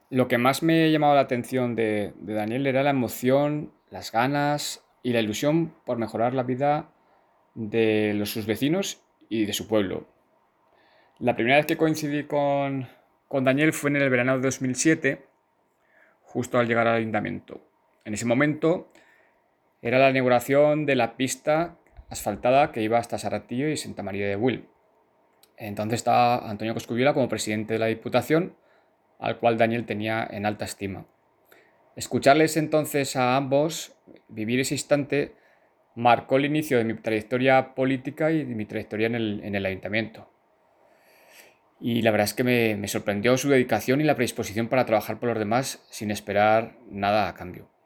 Lo que más me llamaba la atención de Daniel era la emoción, las ganas y la ilusión por mejorar la vida de sus vecinos y de su pueblo. La primera vez que coincidí con Daniel fue en el verano de 2007, justo al llegar al ayuntamiento. En ese momento era la inauguración de la pista asfaltada que iba hasta Saratillo y Santa María de Buil. Entonces estaba Antonio Coscubiela como presidente de la Diputación, al cual Daniel tenía en alta estima. Escucharles entonces a ambos, vivir ese instante, marcó el inicio de mi trayectoria política y de mi trayectoria en el ayuntamiento. Y la verdad es que me sorprendió su dedicación y la predisposición para trabajar por los demás sin esperar nada a cambio.